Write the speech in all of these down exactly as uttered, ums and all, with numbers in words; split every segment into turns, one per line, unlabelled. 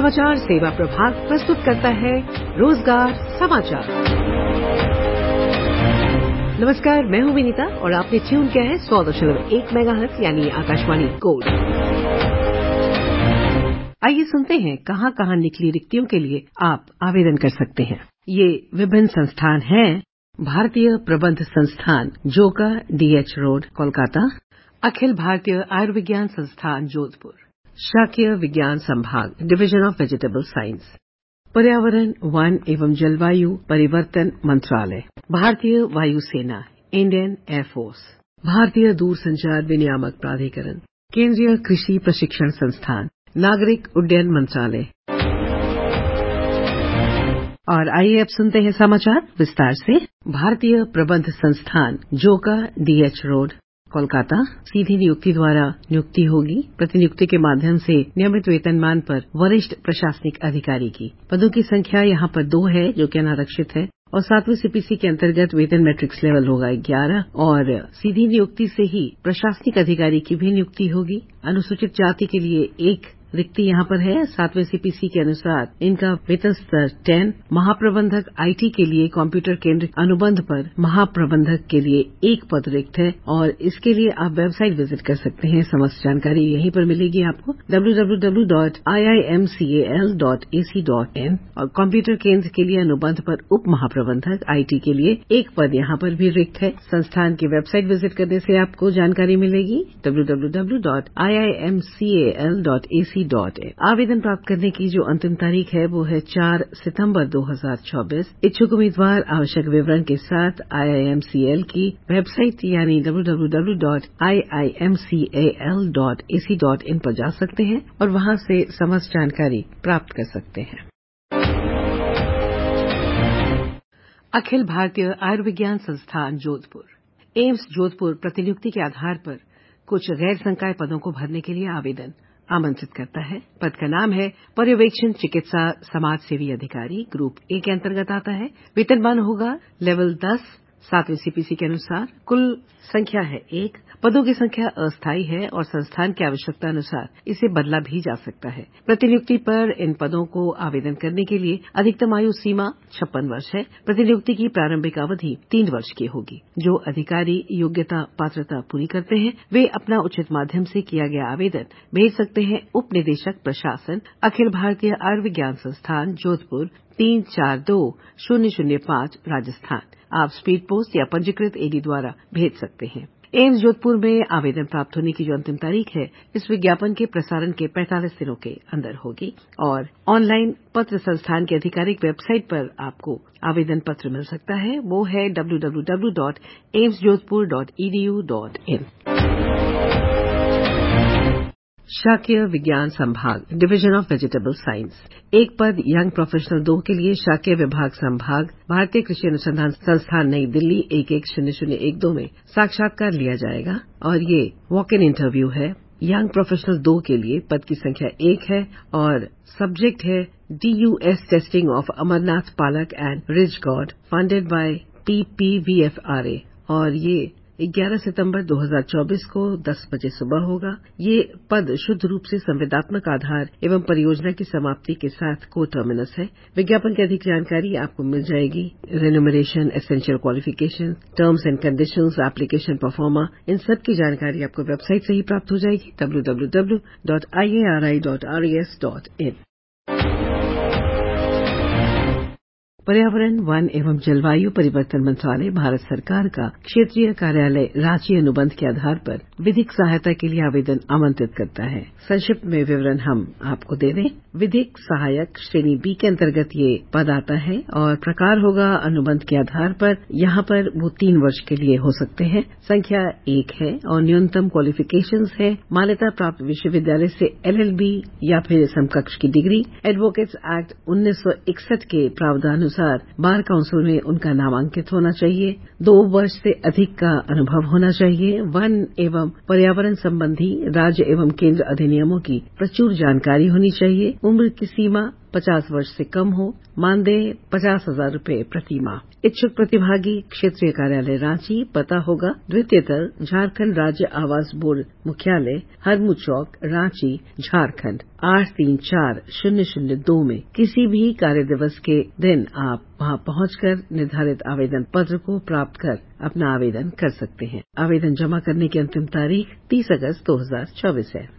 समाचार सेवा प्रभाग प्रस्तुत करता है रोजगार समाचार। नमस्कार, मैं हूं विनीता और आपने ट्यून किया है सौ दशमलव एक मेगाहर्ट्ज यानी आकाशवाणी गोल्ड। आइए सुनते हैं कहां कहां निकली रिक्तियों के लिए आप आवेदन कर सकते हैं। ये विभिन्न संस्थान हैं: भारतीय प्रबंध संस्थान जोका, डीएच रोड, कोलकाता; अखिल भारतीय आयुर्विज्ञान संस्थान जोधपुर; शाकीय विज्ञान संभाग, डिवीजन ऑफ वेजिटेबल साइंस; पर्यावरण, वन एवं जलवायु परिवर्तन मंत्रालय; भारतीय वायुसेना, इंडियन एयरफोर्स; भारतीय दूरसंचार विनियामक प्राधिकरण; केंद्रीय कृषि प्रशिक्षण संस्थान; नागरिक उड्डयन मंत्रालय। और आइए अब सुनते हैं समाचार विस्तार से। भारतीय प्रबंध संस्थान जोका, डीएच रोड, कोलकाता। सीधी नियुक्ति द्वारा नियुक्ति होगी। प्रतिनियुक्ति के माध्यम से नियमित वेतनमान पर वरिष्ठ प्रशासनिक अधिकारी की पदों की संख्या यहाँ पर दो है, जो कि अनारक्षित है, और सातवीं सीपीसी के अंतर्गत वेतन मैट्रिक्स लेवल होगा ग्यारह, और सीधी नियुक्ति से ही प्रशासनिक अधिकारी की भी नियुक्ति होगी। अनुसूचित जाति के लिए एक रिक्ति यहाँ पर है। सातवें सीपीसी के अनुसार इनका वेतन स्तर टेन। महाप्रबंधक आईटी के लिए कंप्यूटर केंद्र अनुबंध पर महाप्रबंधक के लिए एक पद रिक्त है, और इसके लिए आप वेबसाइट विजिट कर सकते हैं। समस्त जानकारी यहीं पर मिलेगी आपको W W W dot I I M C A L dot A C dot in. और कंप्यूटर केंद्र के लिए अनुबंध पर उप महाप्रबंधक आईटी के लिए एक पद यहाँ पर भी रिक्त है। संस्थान की वेबसाइट विजिट करने से आपको जानकारी मिलेगी W W W dot I I M C A L dot A C dot in. आवेदन प्राप्त करने की जो अंतिम तारीख है वो है चार सितंबर दो हजार चौबीस। इच्छुक उम्मीदवार आवश्यक विवरण के साथ I I M C L की वेबसाइट यानी W W W dot I I M C A L dot A C dot in पर जा सकते हैं और वहां से समस्त जानकारी प्राप्त कर सकते हैं। अखिल भारतीय आयुर्विज्ञान संस्थान जोधपुर, एम्स जोधपुर प्रतिनियुक्ति के आधार पर कुछ गैर संकाय पदों को भरने के लिए आवेदन आमंत्रित करता है। पद का नाम है पर्यवेक्षण चिकित्सा समाज सेवी अधिकारी, ग्रुप ए के अंतर्गत आता है। वेतनमान होगा लेवल दस। सातवें सीपीसी के अनुसार कुल संख्या है एक। पदों की संख्या अस्थायी है और संस्थान की आवश्यकता अनुसार इसे बदला भी जा सकता है। प्रतिनियुक्ति पर इन पदों को आवेदन करने के लिए अधिकतम आयु सीमा छप्पन वर्ष है। प्रतिनियुक्ति की प्रारंभिक अवधि तीन वर्ष की होगी। जो अधिकारी योग्यता पात्रता पूरी करते हैं वे अपना उचित माध्यम से किया गया आवेदन भेज सकते हैं। उप निदेशक प्रशासन, अखिल भारतीय आयुर्विज्ञान संस्थान जोधपुर, तीन चार दो शून्य शून्य पाँच, राजस्थान। आप स्पीड पोस्ट या पंजीकृत एडी द्वारा भेज सकते हैं। एम्स जोधपुर में आवेदन प्राप्त होने की जो अंतिम तारीख है इस विज्ञापन के प्रसारण के पैंतालीस दिनों के अंदर होगी, और ऑनलाइन पत्र संस्थान की आधिकारिक वेबसाइट पर आपको आवेदन पत्र मिल सकता है। वो है W W W dot AIIMS Jodhpur dot E D U dot in. शाकीय विज्ञान संभाग, डिवीजन ऑफ वेजिटेबल साइंस, एक पद यंग प्रोफेशनल दो के लिए शाकीय विभाग संभाग, भारतीय कृषि अनुसंधान संस्थान नई दिल्ली, एक एक शून्य शून्य एक दो में साक्षात्कार लिया जाएगा और ये वॉक इन इंटरव्यू है। यंग प्रोफेशनल दो के लिए पद की संख्या एक है और सब्जेक्ट है D U S testing of amaranth palak and ridge gourd, funded by P P V F R A, और ये ग्यारह सितंबर दो हजार चौबीस को दस बजे सुबह होगा। ये पद शुद्ध रूप से संविदात्मक आधार एवं परियोजना की समाप्ति के साथ को टर्मिनस है। विज्ञापन की अधिक जानकारी आपको मिल जाएगी। Remuneration, essential qualification, terms and conditions, application proforma, इन सब की जानकारी आपको वेबसाइट से ही प्राप्त हो जाएगी W W W dot I A R I dot R E S dot in. पर्यावरण, वन एवं जलवायु परिवर्तन मंत्रालय भारत सरकार का क्षेत्रीय कार्यालय रांची अनुबंध के आधार पर विधिक सहायता के लिए आवेदन आमंत्रित करता है। संक्षिप्त में विवरण हम आपको दे दें। विधिक सहायक श्रेणी बी के अंतर्गत ये पद आता है और प्रकार होगा अनुबंध के आधार पर। यहाँ पर वो तीन वर्ष के लिए हो सकते हैं। संख्या एक है और न्यूनतम क्वालिफिकेशंस है मान्यता प्राप्त विश्वविद्यालय से एल एल बी या फिर समकक्ष की डिग्री। एडवोकेट्स एक्ट उन्नीस सौ इकसठ के प्रावधान बार काउंसिल में उनका नामांकित होना चाहिए। दो वर्ष से अधिक का अनुभव होना चाहिए। वन एवं पर्यावरण संबंधी राज्य एवं केंद्र अधिनियमों की प्रचुर जानकारी होनी चाहिए। उम्र की सीमा पचास वर्ष से कम हो। मानदेय पचास हजार रूपये प्रति माह। इच्छुक प्रतिभागी क्षेत्रीय कार्यालय रांची, पता होगा द्वितीय तर झारखंड राज्य आवास बोर्ड मुख्यालय, हरमू चौक, रांची, झारखंड आठ तीन चार शून्य शून्य दो में किसी भी कार्य दिवस के दिन आप वहां पहुंचकर निर्धारित आवेदन पत्र को प्राप्त कर अपना आवेदन कर सकते हैं। आवेदन जमा करने की अंतिम तारीख तीस अगस्त दो हजार चौबीस है।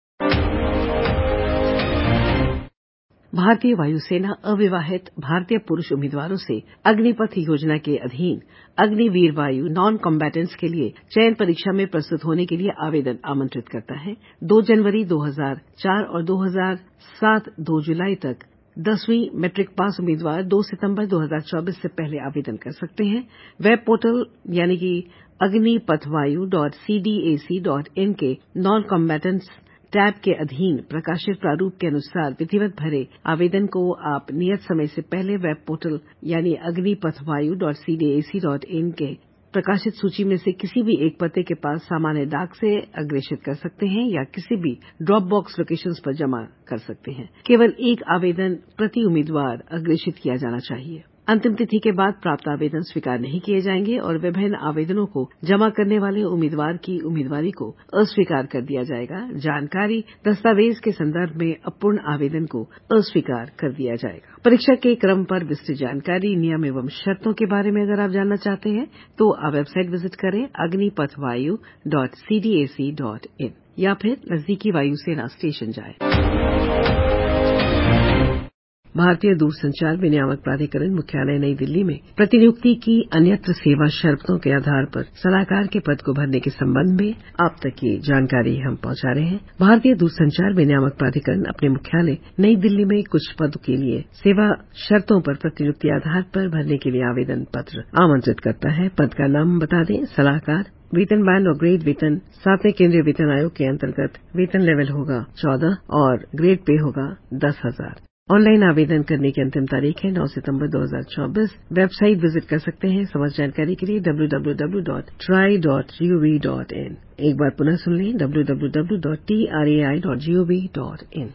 भारतीय वायुसेना अविवाहित भारतीय पुरुष उम्मीदवारों से अग्निपथ योजना के अधीन अग्निवीर वायु नॉन कॉम्बैटेंट्स के लिए चयन परीक्षा में प्रस्तुत होने के लिए आवेदन आमंत्रित करता है। दो जनवरी दो हजार चार और दो हजार सात दो जुलाई तक दसवीं मैट्रिक पास उम्मीदवार दो सितंबर दो हजार चौबीस से पहले आवेदन कर सकते हैं। वेब पोर्टल यानी कि Agnipathvayu dot C D A C dot in के नॉन कॉम्बैटेंट्स टैब के अधीन प्रकाशित प्रारूप के अनुसार विधिवत भरे आवेदन को आप नियत समय से पहले वेब पोर्टल यानी Agnipathvayu dot C D A C dot in के प्रकाशित सूची में से किसी भी एक पते के पास सामान्य डाक से अग्रेषित कर सकते हैं या किसी भी ड्रॉप बॉक्स लोकेशंस पर जमा कर सकते हैं। केवल एक आवेदन प्रति उम्मीदवार अग्रेषित किया जाना चाहिए। अंतिम तिथि के बाद प्राप्त आवेदन स्वीकार नहीं किए जाएंगे और विभिन्न आवेदनों को जमा करने वाले उम्मीदवार की उम्मीदवारी को अस्वीकार कर दिया जाएगा। जानकारी दस्तावेज के संदर्भ में अपूर्ण आवेदन को अस्वीकार कर दिया जाएगा। परीक्षा के क्रम पर विस्तृत जानकारी, नियम एवं शर्तों के बारे में अगर आप जानना चाहते हैं तो आप वेबसाइट विजिट करें Agnipathvayu dot C D A C dot in या फिर नजदीकी वायुसेना स्टेशन जाएं। भारतीय दूरसंचार विनियामक प्राधिकरण मुख्यालय नई दिल्ली में प्रतिनियुक्ति की अन्यत्र सेवा शर्तों के आधार पर सलाहकार के पद को भरने के संबंध में आप तक ये जानकारी हम पहुंचा रहे हैं। भारतीय दूरसंचार विनियामक प्राधिकरण अपने मुख्यालय नई दिल्ली में कुछ पदों के लिए सेवा शर्तों पर प्रतिनियुक्ति आधार पर भरने के लिए आवेदन पत्र आमंत्रित करता है। पद का नाम बता दें, सलाहकार। वेतन बैंड और ग्रेड वेतन सातवें केंद्रीय वेतन आयोग के अंतर्गत वेतन लेवल होगा चौदह और ग्रेड पे होगा दस हजार। ऑनलाइन आवेदन करने की अंतिम तारीख है नौ सितंबर दो हजार चौबीस। वेबसाइट विजिट कर सकते हैं। समस्त जानकारी के लिए W W W dot TRAI dot G O V dot in. एक बार पुनः सुन लें, W W W dot T R A I dot G O V dot in.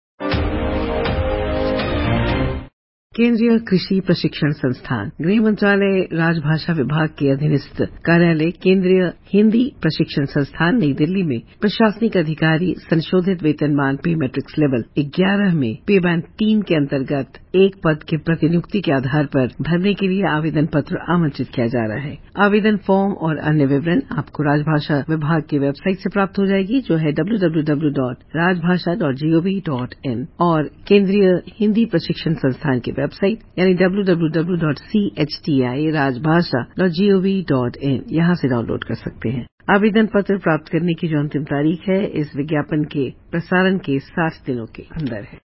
केंद्रीय कृषि प्रशिक्षण संस्थान गृह मंत्रालय राजभाषा विभाग के अधीनस्थ कार्यालय केंद्रीय हिंदी प्रशिक्षण संस्थान नई दिल्ली में प्रशासनिक अधिकारी संशोधित वेतनमान पे मैट्रिक्स लेवल ग्यारह में पे बैंड तीन के अंतर्गत एक पद के प्रतिनियुक्ति के आधार पर भरने के लिए आवेदन पत्र आमंत्रित किया जा रहा है। आवेदन फॉर्म और अन्य विवरण आपको राजभाषा विभाग की वेबसाइट से प्राप्त हो जाएगी, जो है W W W dot Rajbhasha dot G O V dot in और केंद्रीय हिंदी प्रशिक्षण संस्थान की वेबसाइट यानी W W W dot C H T I Rajbhasha dot G O V dot in यहां से डाउनलोड कर सकते हैं। आवेदन पत्र प्राप्त करने की जो अंतिम तारीख है इस विज्ञापन के प्रसारण के साठ दिनों के अंदर है।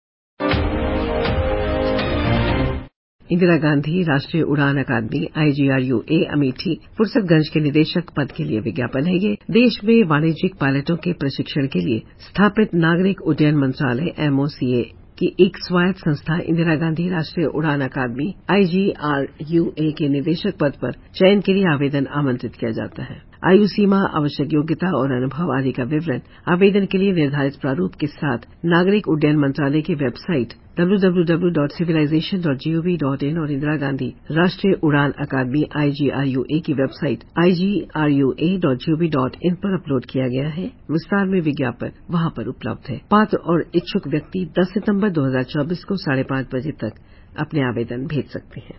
इंदिरा गांधी राष्ट्रीय उड़ान अकादमी I G R U A Amethi Fursatganj के निदेशक पद के लिए विज्ञापन है। ये देश में वाणिज्यिक पायलटों के प्रशिक्षण के लिए स्थापित नागरिक उड्डयन मंत्रालय एम ओ सी ए की एक स्वायत्त संस्था इंदिरा गांधी राष्ट्रीय उड़ान अकादमी आई जी आर यू ए के निदेशक पद पर चयन के लिए आवेदन आमंत्रित किया जाता है। आयु सीमा, आवश्यक योग्यता और अनुभव आदि का विवरण आवेदन के लिए निर्धारित प्रारूप के साथ नागरिक उड्डयन मंत्रालय की website W W W dot civilization dot G O V dot in और इंदिरा गांधी राष्ट्रीय उड़ान अकादमी I G R U A की website I G R U A dot G O V dot in पर अपलोड किया गया है। विस्तार में विज्ञापन वहां पर उपलब्ध है। पात्र और इच्छुक व्यक्ति दस सितंबर दो हजार चौबीस को साढ़े पांच बजे तक अपने आवेदन भेज सकते हैं।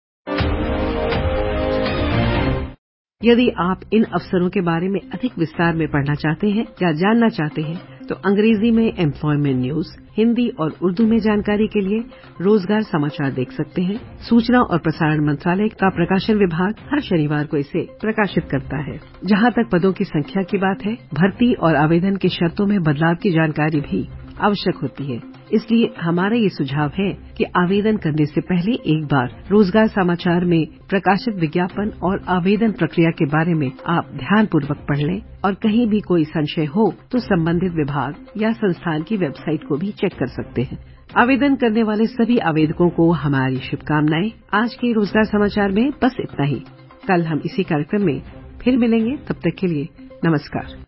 यदि आप इन अवसरों के बारे में अधिक विस्तार में पढ़ना चाहते हैं या जानना चाहते हैं तो अंग्रेजी में एम्प्लॉयमेंट न्यूज, हिंदी और उर्दू में जानकारी के लिए रोजगार समाचार देख सकते हैं। सूचना और प्रसारण मंत्रालय का प्रकाशन विभाग हर शनिवार को इसे प्रकाशित करता है। जहां तक पदों की संख्या की बात है, भर्ती और आवेदन की शर्तों में बदलाव की जानकारी भी आवश्यक होती है। इसलिए हमारा ये सुझाव है कि आवेदन करने से पहले एक बार रोजगार समाचार में प्रकाशित विज्ञापन और आवेदन प्रक्रिया के बारे में आप ध्यानपूर्वक पढ़ लें और कहीं भी कोई संशय हो तो संबंधित विभाग या संस्थान की वेबसाइट को भी चेक कर सकते हैं। आवेदन करने वाले सभी आवेदकों को हमारी शुभकामनाएं। आज के रोजगार समाचार में बस इतना ही। कल हम इसी कार्यक्रम में फिर मिलेंगे। तब तक के लिए नमस्कार।